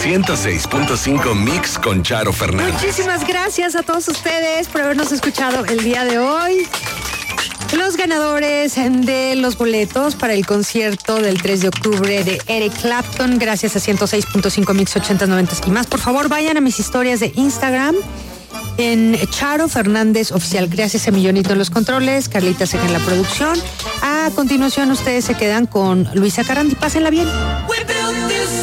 106.5 Mix con Charo Fernández. Muchísimas gracias a todos ustedes por habernos escuchado el día de hoy. Los ganadores de los boletos para el concierto del 3 de octubre de Eric Clapton, gracias a 106.5 Mix 80s, 90s y más. Por favor, vayan a mis historias de Instagram en Charo Fernández Oficial. Gracias a Millonito en los controles, Carlita Seca en la producción. A continuación, ustedes se quedan con Luisa Carandi. Pásenla bien.